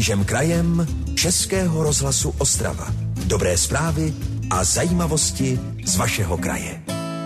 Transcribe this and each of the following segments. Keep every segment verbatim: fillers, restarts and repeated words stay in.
Křížem krajem Českého rozhlasu Ostrava. Dobré zprávy a zajímavosti z vašeho kraje.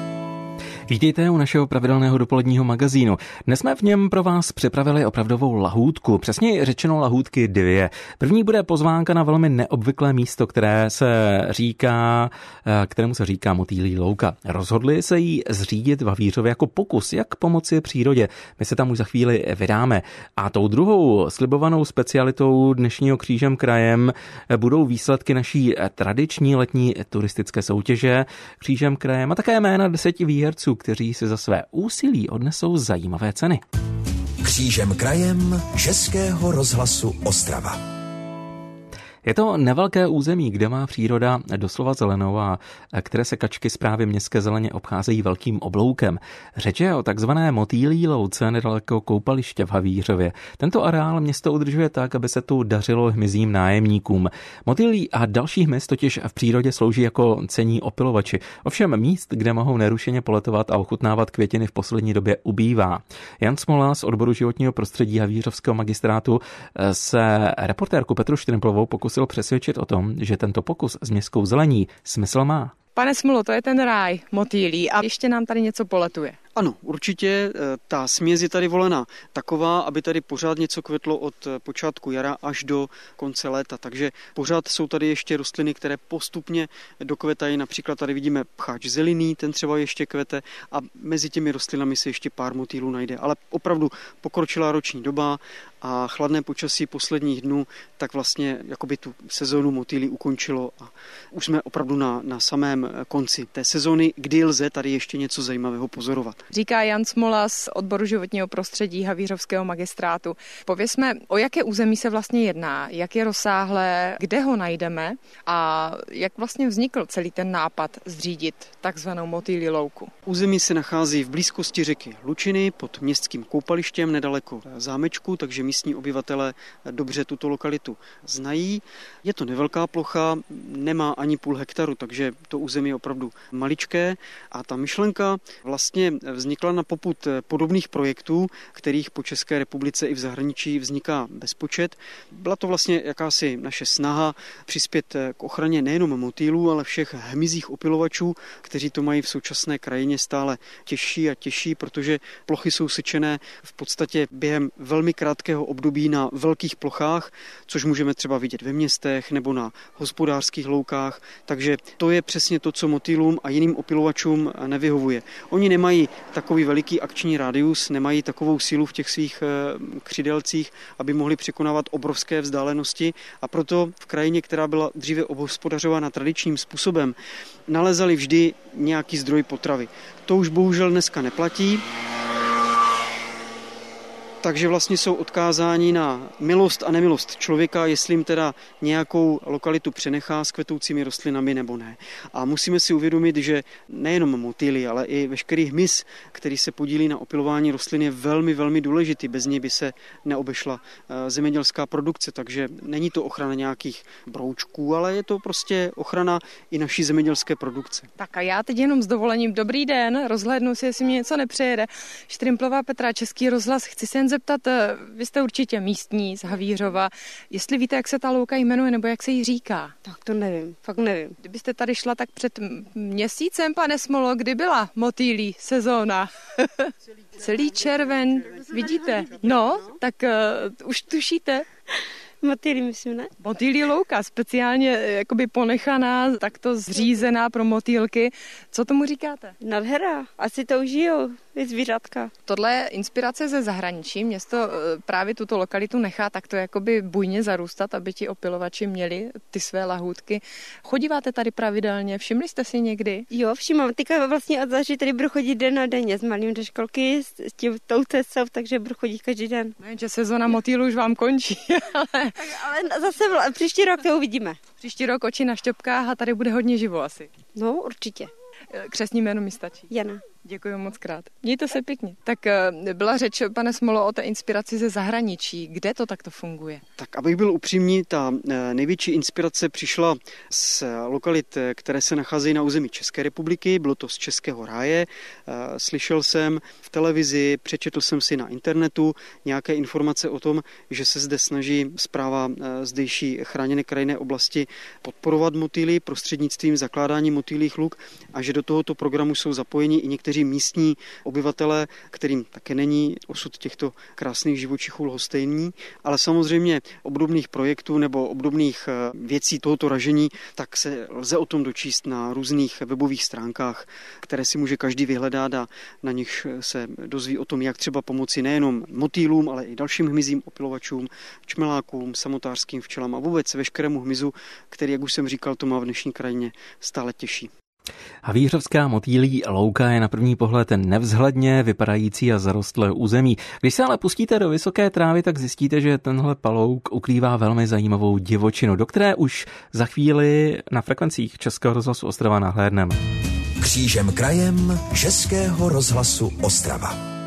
Vítejte u našeho pravidelného dopoledního magazínu. Dnes jsme v něm pro vás připravili opravdovou lahůdku, přesně řečeno lahůdky dvě. První bude pozvánka na velmi neobvyklé místo, které se říká, kterému se říká Motýlí louka. Rozhodli se jí zřídit v Havířově jako pokus, jak pomoci přírodě. My se tam už za chvíli vydáme. A tou druhou slibovanou specialitou dnešního Křížem krajem budou výsledky naší tradiční letní turistické soutěže Křížem krajem a také jména deseti výherců, kteří si za své úsilí odnesou zajímavé ceny. Křížem krajem Českého rozhlasu Ostrava. Je to nevelké území, kde má příroda doslova zelenou a které se kačky správy městské zeleně obcházejí velkým obloukem. Řeč je o takzvané Motýlí louce nedaleko koupaliště v Havířově. Tento areál město udržuje tak, aby se tu dařilo hmyzím nájemníkům. Motýlí a další hmyz totiž v přírodě slouží jako cenní opylovači. Ovšem míst, kde mohou nerušeně poletovat a ochutnávat květiny, v poslední době ubývá. Jan Smola z odboru životního prostředí Havířovského magistrátu se reportérku Petru Štrimplovou pokusil přesvědčit o tom, že tento pokus s městskou zelení smysl má. Pane Smolo, to je ten ráj motýlí a ještě nám tady něco poletuje. Ano, určitě ta směs je tady volena taková, aby tady pořád něco kvetlo od počátku jara až do konce léta. Takže pořád jsou tady ještě rostliny, které postupně dokvetají. Například tady vidíme pcháč zelený, ten třeba ještě kvete a mezi těmi rostlinami se ještě pár motýlů najde. Ale opravdu pokročilá roční doba a chladné počasí posledních dnů, tak vlastně jakoby tu sezónu motýlí ukončilo a už jsme opravdu na, na samém konci té sezóny, kdy lze tady ještě něco zajímavého pozorovat. Říká Jan Smola z odboru životního prostředí Havířovského magistrátu. Povězme, o jaké území se vlastně jedná, jak je rozsáhlé, kde ho najdeme a jak vlastně vznikl celý ten nápad zřídit takzvanou Motýlí louku. Území se nachází v blízkosti řeky Lučiny pod městským koupalištěm nedaleko zámečku, takže místní obyvatelé dobře tuto lokalitu znají. Je to nevelká plocha, nemá ani půl hektaru, takže to území je opravdu maličké a ta myšlenka vlastně vznikla na popud podobných projektů, kterých po České republice i v zahraničí vzniká bezpočet. Byla to vlastně jakási naše snaha přispět k ochraně nejenom motýlů, ale všech hmyzích opylovačů, kteří to mají v současné krajině stále těžší a těžší, protože plochy jsou sečené v podstatě během velmi krátkého období na velkých plochách, což můžeme třeba vidět ve městech nebo na hospodářských loukách. Takže to je přesně to, co motýlům a jiným opylovačům nevyhovuje. Oni nemají takový veliký akční rádius, nemají takovou sílu v těch svých křidelcích, aby mohli překonávat obrovské vzdálenosti a proto v krajině, která byla dříve obhospodařována tradičním způsobem, nalezali vždy nějaký zdroj potravy. To už bohužel dneska neplatí. Takže vlastně jsou odkázáni na milost a nemilost člověka, jestli jim teda nějakou lokalitu přenechá s kvetoucími rostlinami nebo ne. A musíme si uvědomit, že nejenom motýly, ale i veškerý hmyz, který se podílí na opylování rostlin, je velmi, velmi důležitý. Bez něj by se neobešla zemědělská produkce, takže není to ochrana nějakých broučků, ale je to prostě ochrana i naší zemědělské produkce. Tak a já teď jenom s dovolením dobrý den, rozhlédnu si, jestli mě něco nepřejede. Štrimplová Petra, Český rozhlas, chci se jen zeptat, vy jste určitě místní z Havířova, jestli víte, jak se ta louka jmenuje, nebo jak se jí říká? Tak to nevím, fakt nevím. Kdybyste tady šla tak před měsícem, pane Smolo, kdy byla motýlí sezóna? Celý červen, vidíte? No, tak uh, už tušíte? Motýlí, myslím, ne? Motýlí louka, speciálně jakoby ponechaná, takto zřízená pro motýlky. Co tomu říkáte? Nadhera, asi to užijou, je zvířatka. Tohle je inspirace ze zahraničí. Město právě tuto lokalitu nechá takto jakoby bujně zarůstat, aby ti opylovači měli ty své lahůdky. Chodíváte tady pravidelně, všimli jste si někdy? Jo, všimám. Teďka vlastně od září tady budu chodit den na denně s malým do školky, s tím tou cestou, takže budu chodit každý den. No, že sezona motýlů už vám končí, ale... Ale zase vla, příští rok to uvidíme. Příští rok oči na šťopkách a tady bude hodně živo asi. No, určitě. Křestní jméno mi stačí. Jana. Děkuji moc krát. Mějte se pěkně. Tak byla řeč, pane Smolo, o té inspiraci ze zahraničí. Kde to takto funguje? Tak abych byl upřímný, ta největší inspirace přišla z lokalit, které se nacházejí na území České republiky. Bylo to z Českého ráje. Slyšel jsem v televizi, přečetl jsem si na internetu nějaké informace o tom, že se zde snaží správa zdejší chráněné krajinné oblasti podporovat motýly prostřednictvím zakládání motýlích luk a že do tohoto programu jsou zapojeni i někteří místní obyvatelé, kterým také není osud těchto krásných živočichů lhostejný, ale samozřejmě obdobných projektů nebo obdobných věcí tohoto ražení, tak se lze o tom dočíst na různých webových stránkách, které si může každý vyhledat a na nich se dozví o tom, jak třeba pomoci nejenom motýlům, ale i dalším hmyzím, opilovačům, čmelákům, samotářským včelám a vůbec veškerému hmyzu, který, jak už jsem říkal, to má v dnešní krajině stále těžší. Havířovská motýlí louka je na první pohled nevzhledně vypadající a zarostlé území. Když se ale pustíte do vysoké trávy, tak zjistíte, že tenhle palouk ukrývá velmi zajímavou divočinu, do které už za chvíli na frekvencích Českého rozhlasu Ostrava nahlédneme. Křížem krajem Českého rozhlasu Ostrava.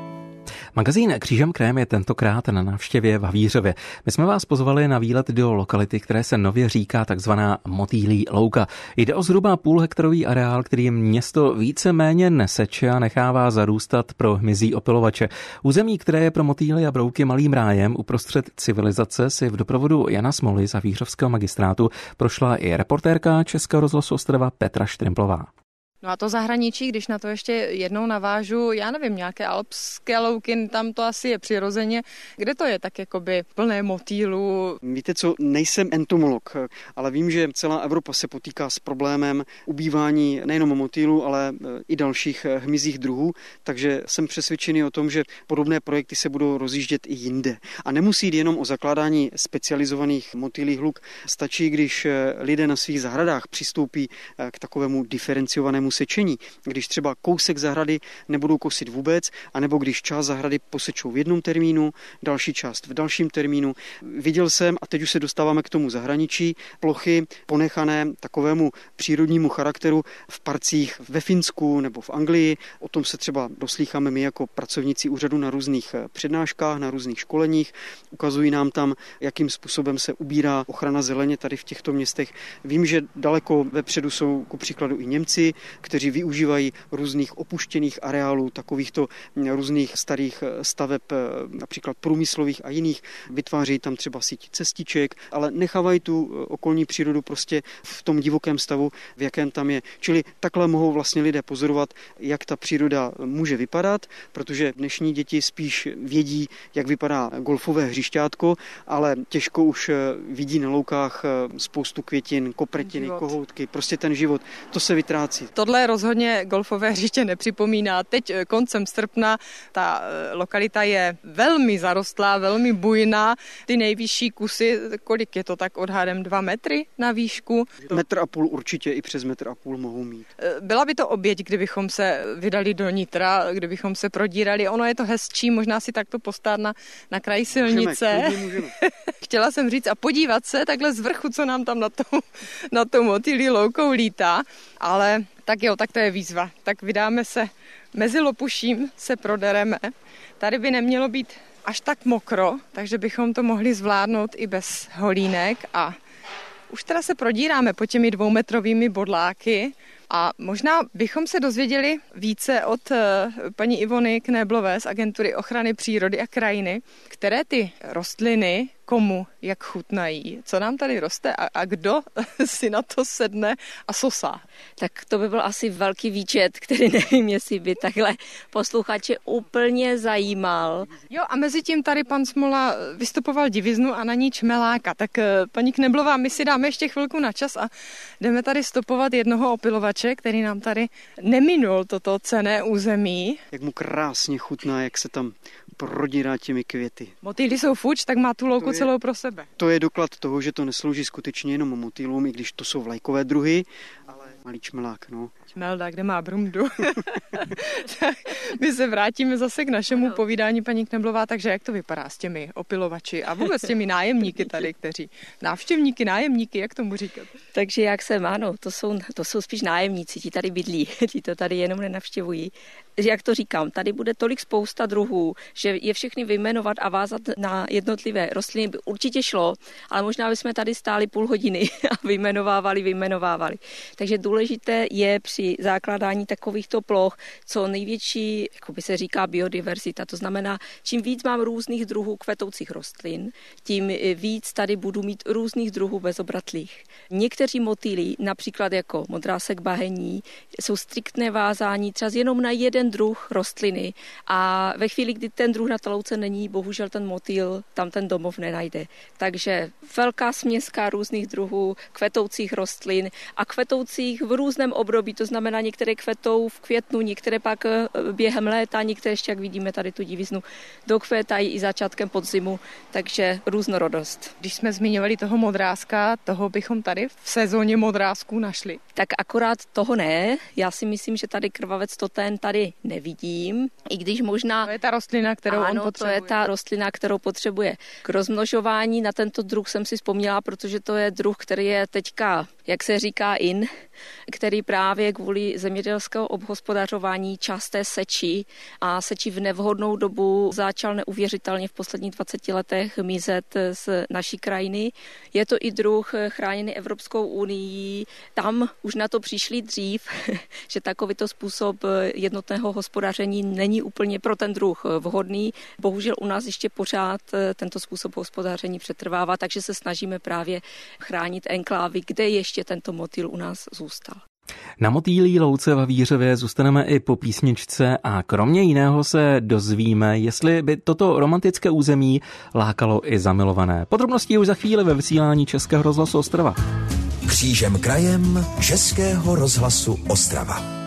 Magazín Křížem krajem je tentokrát na návštěvě v Havířově. My jsme vás pozvali na výlet do lokality, které se nově říká takzvaná motýlí louka. Jde o zhruba půlhektarový areál, který město víceméně neseče a nechává zarůstat pro hmyzí opilovače. Území, které je pro motýly a brouky malým rájem uprostřed civilizace, si v doprovodu Jana Smoly z Havířovského magistrátu prošla i reportérka Českého rozhlasu Ostrava Petra Štrimplová. No a to zahraničí, když na to ještě jednou navážu, já nevím, nějaké alpské louky, tam to asi je přirozeně. Kde to je tak jakoby plné motýlů? Víte co, nejsem entomolog, ale vím, že celá Evropa se potýká s problémem ubývání nejenom motýlů, ale i dalších hmyzích druhů, takže jsem přesvědčený o tom, že podobné projekty se budou rozjíždět i jinde. A nemusí jít jenom o zakládání specializovaných motýlích luk. Stačí, když lidé na svých zahradách přistoupí k takovému diferenciovanému sečení, když třeba kousek zahrady nebudou kosit vůbec, anebo když část zahrady posečou v jednom termínu, další část v dalším termínu. Viděl jsem, a teď už se dostáváme k tomu zahraničí, plochy ponechané takovému přírodnímu charakteru v parcích ve Finsku nebo v Anglii. O tom se třeba doslýcháme my jako pracovníci úřadu na různých přednáškách, na různých školeních. Ukazují nám tam, jakým způsobem se ubírá ochrana zeleně tady v těchto městech. Vím, že daleko vepředu jsou ku příkladu i Němci, kteří využívají různých opuštěných areálů, takovýchto různých starých staveb, například průmyslových a jiných. Vytváří tam třeba síť cestiček, ale nechávají tu okolní přírodu prostě v tom divokém stavu, v jakém tam je. Čili takhle mohou vlastně lidé pozorovat, jak ta příroda může vypadat, protože dnešní děti spíš vědí, jak vypadá golfové hřišťátko, ale těžko už vidí na loukách spoustu květin, kopretiny, život. Kohoutky, prostě ten život, to se vytrácí. Tohle rozhodně golfové hřiště nepřipomíná. Teď koncem srpna ta lokalita je velmi zarostlá, velmi bujná. Ty nejvyšší kusy, kolik je to tak odhadem, dva metry na výšku? Metr a půl určitě, i přes metr a půl mohou mít. Byla by to oběť, kdybychom se vydali do Nitra, kdybychom se prodírali. Ono je to hezčí, možná si takto postát na, na kraji silnice. Můžeme, můžeme. Chtěla jsem říct a podívat se takhle z vrchu, co nám tam na tou, na tou motýlí loukou lítá, ale tak jo, tak to je výzva. Tak vydáme se mezi lopuším, se prodereme. Tady by nemělo být až tak mokro, takže bychom to mohli zvládnout i bez holínek a už teda se prodíráme po těmi dvoumetrovými bodláky a možná bychom se dozvěděli více od paní Ivony Knéblové z Agentury ochrany přírody a krajiny, které ty rostliny komu jak chutnají, co nám tady roste a, a kdo si na to sedne a sosá. Tak to by byl asi velký výčet, který nevím, jestli by takhle posluchače úplně zajímal. Jo, a mezi tím tady pan Smola vystupoval diviznu a na ní čmeláka. Tak paní Kneblová, my si dáme ještě chvilku na čas a jdeme tady stopovat jednoho opilovače, který nám tady neminul toto cenné území. Jak mu krásně chutná, jak se tam prodírá těmi květy. Motýly jsou fuč, tak má tu louku je, celou pro sebe. To je doklad toho, že to neslouží skutečně jenom motýlům, i když to jsou vlajkové druhy, ale malý čmelák, no. Melda, kde má brumdu? Tak my se vrátíme zase k našemu ano. povídání, paní Kneblová, takže jak to vypadá s těmi opilovači a vůbec s těmi nájemníky tady, kteří návštěvníky, nájemníky, jak tomu říkat? Takže jak jsem, ano, to jsou, to jsou spíš nájemníci, ti tady bydlí, ti to tady jenom nenavštěvují. Jak to říkám, tady bude tolik spousta druhů, že je všechny vyjmenovat a vázat na jednotlivé rostliny by určitě šlo, ale možná bychom tady stáli půl hodiny a vyjmenovávali, vyjmenovávali. Takže důležité je při zakládání takovýchto ploch co největší, jako by se říká, biodiverzita. To znamená, čím víc mám různých druhů kvetoucích rostlin, tím víc tady budu mít různých druhů bezobratlých. Někteří motýli, například jako modrásek bahení, jsou striktné vázání třeba jenom na jeden druh rostliny a ve chvíli, kdy ten druh na té louce není, bohužel ten motýl tam ten domov nenajde. Takže velká směska různých druhů kvetoucích rostlin a kvetoucích v různém období, to znamená některé kvetou v květnu, některé pak během léta, některé ještě, jak vidíme tady tu diviznu, dokvétají i začátkem podzimu, takže různorodost. Když jsme zmiňovali toho modráska, toho bychom tady v sezóně modrásků našli. Tak akorát toho ne, já si myslím, že tady krvavec totén tady nevidím, i když možná... To je ta rostlina, kterou ano, on potřebuje. to je ta rostlina, kterou potřebuje. K rozmnožování na tento druh jsem si vzpomněla, protože to je druh, který je teďka, jak se říká, in, který právě kvůli zemědělského obhospodařování časté seči a seči v nevhodnou dobu začal neuvěřitelně v posledních dvaceti letech mizet z naší krajiny. Je to i druh chráněný Evropskou unii. Tam už na to přišli dřív, že takovýto způsob jednotného hospodaření není úplně pro ten druh vhodný. Bohužel u nás ještě pořád tento způsob hospodaření přetrvává, takže se snažíme právě chránit enklávy, kde ještě tento motýl u nás zůstal. Na Motýlí louce ve Vířově zůstaneme i po písničce a kromě jiného se dozvíme, jestli by toto romantické území lákalo i zamilované. Podrobnosti už za chvíli ve vysílání Českého rozhlasu Ostrava. Křížem krajem Českého rozhlasu Ostrava.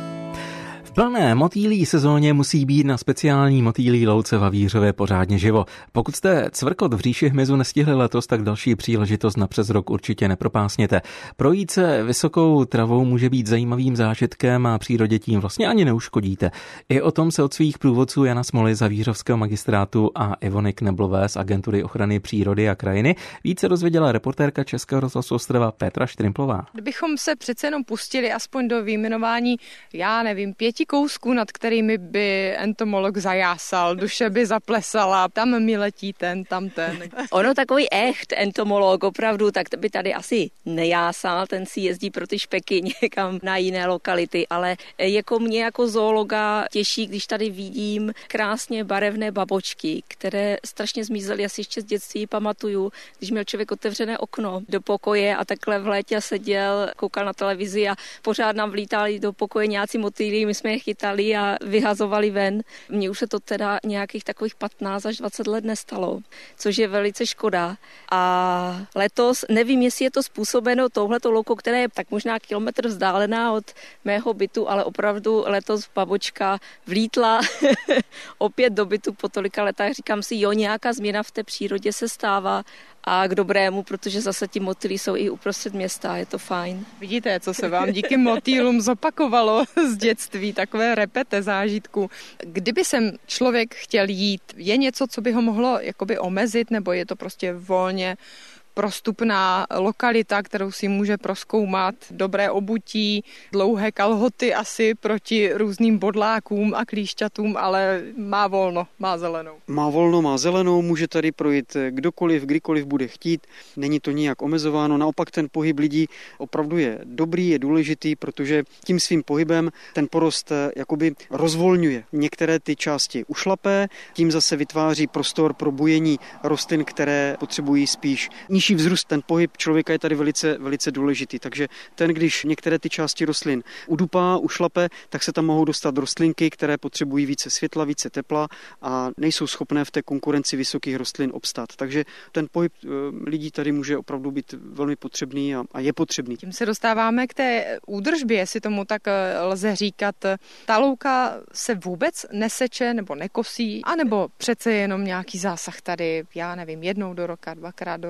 V plné motýlí sezóně musí být na speciální Motýlí louce ve Vířově pořádně živo. Pokud jste cvrkot v říši hmyzu nestihli letos, tak další příležitost na přes rok určitě nepropásněte. Projít se vysokou travou může být zajímavým zážitkem a přírodě tím vlastně ani neuškodíte. I o tom se od svých průvodců Jana Smoly z Vířovského magistrátu a Ivony Kneblové z Agentury ochrany přírody a krajiny více dozvěděla reportérka Českého rozhlasu Ostrava Petra Štrimplová. Kdybychom se přece jenom pustili aspoň do vyjmenování, já nevím, pěti kousků, nad kterými by entomolog zajásal, duše by zaplesala, tam mi letí ten, tam ten. Ono takový echt entomolog opravdu, tak by tady asi nejásal, ten si jezdí pro ty špeky někam na jiné lokality, ale jako mě jako zoologa těší, když tady vidím krásně barevné babočky, které strašně zmizely, asi ještě z dětství pamatuju, když měl člověk otevřené okno do pokoje a takhle v létě seděl, koukal na televizi a pořád nám vlítali do pokoje nějací motýli, my jsme je chytali a vyhazovali ven. Mně už se to teda nějakých takových patnáct až dvacet let nestalo, což je velice škoda. A letos, nevím, jestli je to způsobeno touhletou loukou, která je tak možná kilometr vzdálená od mého bytu, ale opravdu letos babočka vlítla opět do bytu po tolika letách. Říkám si, jo, nějaká změna v té přírodě se stává a k dobrému, protože zase ti motýli jsou i uprostřed města, je to fajn. Vidíte, co se vám díky motýlům zopakovalo z dětství, takové repete zážitku. Kdyby sem člověk chtěl jít, je něco, co by ho mohlo jakoby omezit, nebo je to prostě volně prostupná lokalita, kterou si může prozkoumat, dobré obutí, dlouhé kalhoty asi proti různým bodlákům a klíšťatům, ale má volno, má zelenou. Má volno, má zelenou, může tady projít kdokoliv, kdykoliv bude chtít, není to nijak omezováno, naopak ten pohyb lidí opravdu je dobrý, je důležitý, protože tím svým pohybem ten porost jakoby rozvolňuje některé ty části ušlapé, tím zase vytváří prostor pro bujení rostlin, které potřebují spíš nižší vzrůst, ten pohyb člověka je tady velice, velice důležitý, takže ten, když některé ty části rostlin udupá, ušlape, tak se tam mohou dostat rostlinky, které potřebují více světla, více tepla a nejsou schopné v té konkurenci vysokých rostlin obstát. Takže ten pohyb lidí tady může opravdu být velmi potřebný a, a je potřebný. Tím se dostáváme k té údržbě, jestli tomu tak lze říkat. Ta louka se vůbec neseče nebo nekosí, anebo přece jenom nějaký zásah tady, já nevím, jednou do roka, dvakrát do roka je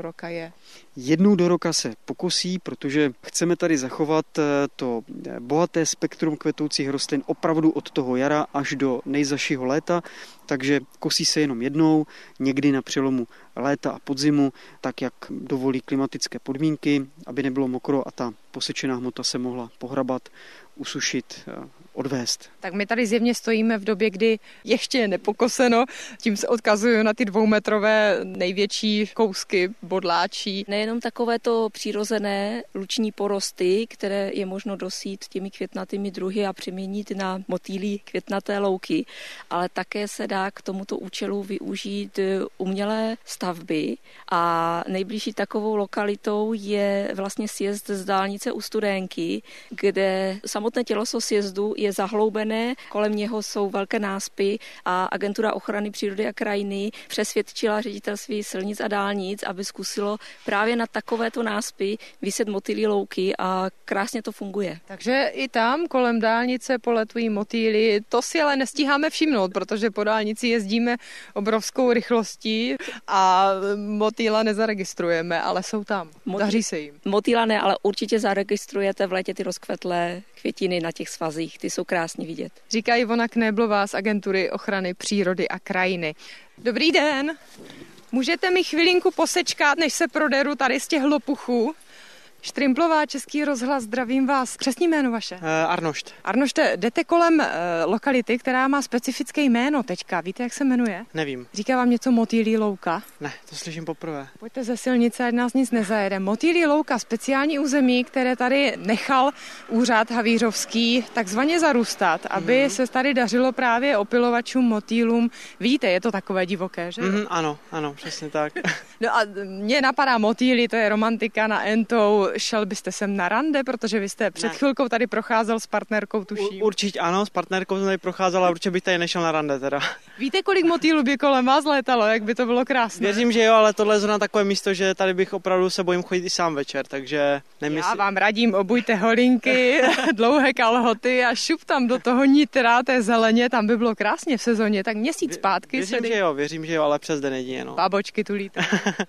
děje? Jednou do roka se pokusí, protože chceme tady zachovat to bohaté spektrum kvetoucích rostlin opravdu od toho jara až do nejzazšího léta, takže kosí se jenom jednou, někdy na přelomu léta a podzimu, tak jak dovolí klimatické podmínky, aby nebylo mokro a ta posečená hmota se mohla pohrabat, usušit, odvést. Tak my tady zjevně stojíme v době, kdy ještě je nepokoseno, tím se odkazuju na ty dvoumetrové největší kousky bodláčí. Nejenom takovéto přirozené luční porosty, které je možno dosít těmi květnatými druhy a přeměnit na motýlí květnaté louky, ale také se dá k tomuto účelu využít umělé stavby a nejbližší takovou lokalitou je vlastně sjezd z dálnice u Studénky, kde samotné těleso sjezdu je zahloubené, kolem něho jsou velké náspy a Agentura ochrany přírody a krajiny přesvědčila ředitelství silnic a dálnic, aby zkusilo právě na takovéto náspy vyset motýlí louky a krásně to funguje. Takže i tam kolem dálnice poletují motýly, to si ale nestíháme všimnout, protože po dálnici jezdíme obrovskou rychlostí a motýla nezaregistrujeme, ale jsou tam. Motýl, Daří se jim. Motýla ne, ale určitě zaregistrujete v létě ty rozkvetlé květiny na těch svazích, ty jsou krásně vidět. Říká Ivona Knéblová z Agentury ochrany přírody a krajiny. Dobrý den, můžete mi chvilinku posečkat, než se proderu tady z těch lopuchů? Štrimplová, Český rozhlas, zdravím vás. Přesný jméno vaše? Uh, Arnošt. Arnošte, jdete kolem uh, lokality, která má specifické jméno teďka. Víte, jak se jmenuje? Nevím. Říká vám něco motýlí louka? Ne, to slyším poprvé. Pojďte ze silnice, ať nás nic nezajede. Motýlí louka, speciální území, které tady nechal úřad havířovský takzvaně zarůstat, aby mm. se tady dařilo právě opilovačům, motýlům. Vidíte, je to takové divoké, že? Mm, ano, ano, přesně tak. No a mě napadá motýlí, to je romantika na entou. Šel byste sem na rande, protože vy jste před ne. chvilkou tady procházel s partnerkou, tuším. U, určitě ano, s partnerkou jsem tady procházel, ale určitě bych tady nešel na rande teda. Víte, kolik motýlů by kolem vás létalo, jak by to bylo krásné? Věřím, že jo, ale tohle je zrovna takové místo, že tady bych opravdu se bojím chodit i sám večer, takže nemyslím. Já vám radím, obujte holinky, dlouhé kalhoty a šup tam do toho nitra, té zeleně, tam by bylo krásně v sezóně, tak měsíc zpátky. Věřím, sedy... že jo, věřím, že jo, ale přes den jedině, no. Babočky tulíte.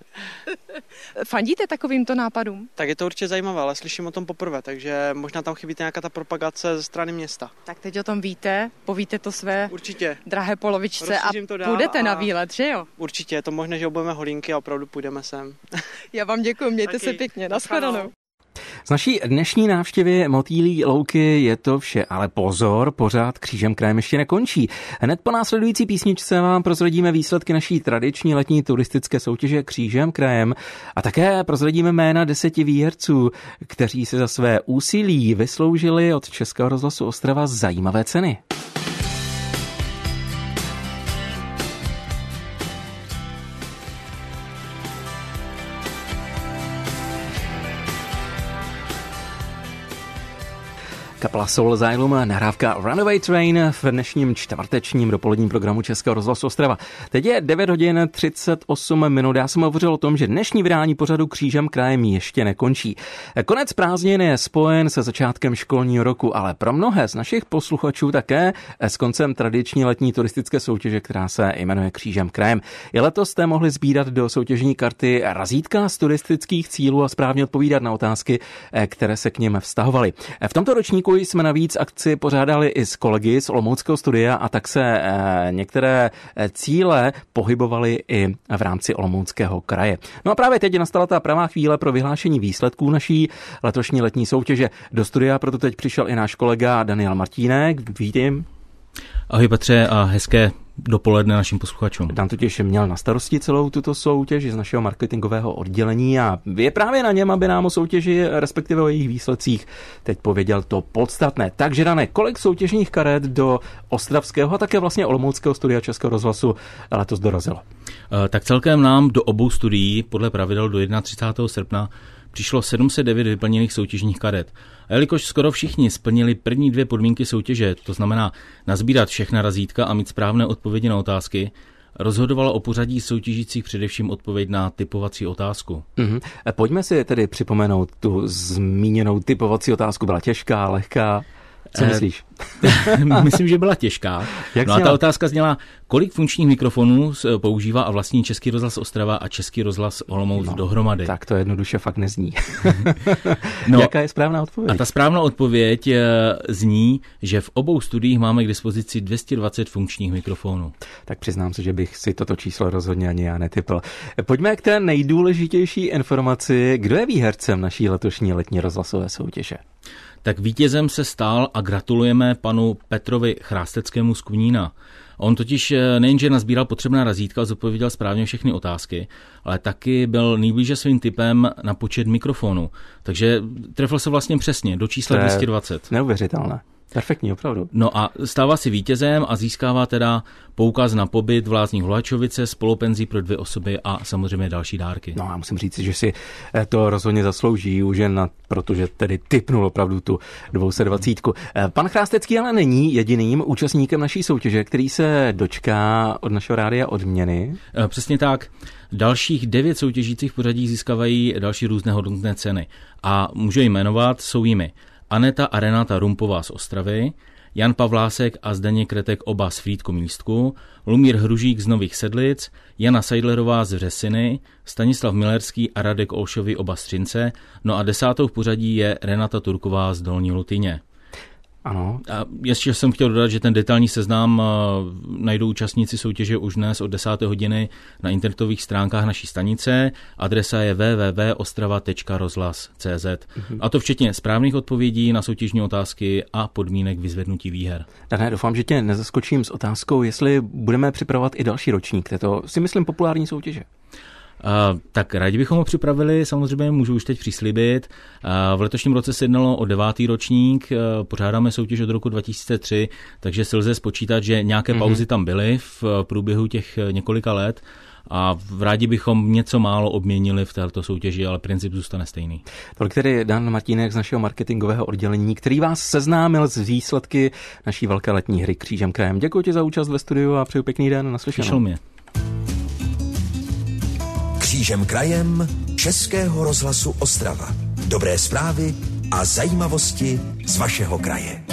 Fandíte takovýmto nápadům? Tak je to určitě zajímavé, ale slyším o tom poprvé, takže možná tam chybí nějaká ta propagace ze strany města. Tak teď o tom víte, povíte to své určitě. Drahé polovičce a půjdete na výlet, že jo? Určitě, je to možné, že obujeme holinky a opravdu půjdeme sem. Já vám děkuji, mějte Taky. se pěkně, nashledanou. Z naší dnešní návštěvy motýlí louky je to vše, ale pozor, pořád Křížem krajem ještě nekončí. Hned po následující písničce vám prozradíme výsledky naší tradiční letní turistické soutěže Křížem krajem a také prozradíme jména deseti výherců, kteří si za své úsilí vysloužili od Českého rozhlasu Ostrava zajímavé ceny. Kapela Soul Asylum, nahrávka Runaway Train v dnešním čtvrtečním dopoledním programu Českého rozhlasu Ostrava. Teď je devět hodin třicet osm minut. Já jsem hovořil o tom, že dnešní vydání pořadu Křížem krajem ještě nekončí. Konec prázdnin je spojen se začátkem školního roku, ale pro mnohé z našich posluchačů také s koncem tradiční letní turistické soutěže, která se jmenuje Křížem krajem. I letos jste mohli sbírat do soutěžní karty razítka z turistických cílů a správně odpovídat na otázky, které se k něm vztahovaly. V tomto ročníku jsme navíc akci pořádali i s kolegy z Olomouckého studia a tak se e, některé cíle pohybovaly i v rámci Olomouckého kraje. No a právě teď nastala ta pravá chvíle pro vyhlášení výsledků naší letošní letní soutěže. Do studia proto teď přišel i náš kolega Daniel Martínek. Vítím. Ahoj Petře a hezké dopoledne našim posluchačům. Dan totiž měl na starosti celou tuto soutěž z našeho marketingového oddělení a je právě na něm, aby nám o soutěži, respektive o jejich výsledcích, teď pověděl to podstatné. Takže Dane, kolik soutěžních karet do ostravského a také vlastně olomouckého studia Českého rozhlasu letos dorazilo? Tak celkem nám do obou studií podle pravidel do třicátého prvního srpna přišlo sedm set devět vyplněných soutěžních karet. A jelikož skoro všichni splnili první dvě podmínky soutěže, to znamená nazbírat všechna razítka a mít správné odpovědi na otázky, rozhodovalo o pořadí soutěžících především odpověď na typovací otázku. Mm-hmm. Pojďme si tedy připomenout tu zmíněnou typovací otázku. Byla těžká, lehká? Co myslíš? Myslím, že byla těžká. Jak no a ta otázka zněla, kolik funkčních mikrofonů používá a vlastní Český rozhlas Ostrava a Český rozhlas Olomouc no, dohromady? Tak to jednoduše fakt nezní. No, jaká je správná odpověď? A ta správná odpověď zní, že v obou studiích máme k dispozici dvě stě dvacet funkčních mikrofonů. Tak přiznám se, že bych si toto číslo rozhodně ani já netypl. Pojďme k té nejdůležitější informaci. Kdo je výhercem naší letošní letní rozhlasové soutěže? Tak vítězem se stal a gratulujeme panu Petrovi Chrásteckému z Knína. On totiž nejenže nazbíral potřebná razítka a zodpověděl správně všechny otázky, ale taky byl nejblíže svým typem na počet mikrofonů. Takže trefil se vlastně přesně do čísla dvě stě dvacet. Neuvěřitelné. Perfektní, opravdu. No a stává si vítězem a získává teda poukaz na pobyt v Lázních Hluhačovice, spolupenzí pro dvě osoby a samozřejmě další dárky. No a musím říct, že si to rozhodně zaslouží už jen na, protože tedy tipnul opravdu tu dvě stě dvacet. Pan Chrástecký ale není jediným účastníkem naší soutěže, který se dočká od našeho rádia odměny. Přesně tak. Dalších devět soutěžících pořadí získávají další různé hodnotné ceny. A můžu jmenovat, jsou jimi Aneta a Renata Rumpová z Ostravy, Jan Pavlásek a Zdeněk Kretek oba z Frýdku-Místku, Lumír Hružík z Nových Sedlic, Jana Seidlerová z Řesiny, Stanislav Millerský a Radek Olšovi oba z Třince, no a desátou v pořadí je Renata Turková z Dolní Lutyně. Ano. A ještě jsem chtěl dodat, že ten detailní seznam najdou účastníci soutěže už dnes od desáté hodiny na internetových stránkách naší stanice. Adresa je w w w tečka ostrava tečka rozhlas tečka c z. Mm-hmm. A to včetně správných odpovědí na soutěžní otázky a podmínek vyzvednutí výher. Dané, doufám, že tě nezaskočím s otázkou, jestli budeme připravovat i další ročník této, si myslím, populární soutěže. Uh, tak rádi bychom ho připravili, samozřejmě můžu už teď přislíbit. Uh, v letošním roce se jednalo o devátý ročník, uh, pořádáme soutěž od roku dva tisíce tři, takže si lze spočítat, že nějaké mm-hmm. pauzy tam byly v průběhu těch několika let a rádi bychom něco málo obměnili v této soutěži, ale princip zůstane stejný. Tolik tedy Dan Martínek z našeho marketingového oddělení, který vás seznámil s výsledky naší velké letní hry Křížem krajem. Děkuji ti za účast ve studiu a přeju pěkný den, naslyšenou. Těšil mě. Křížem krajem Českého rozhlasu Ostrava. Dobré zprávy a zajímavosti z vašeho kraje.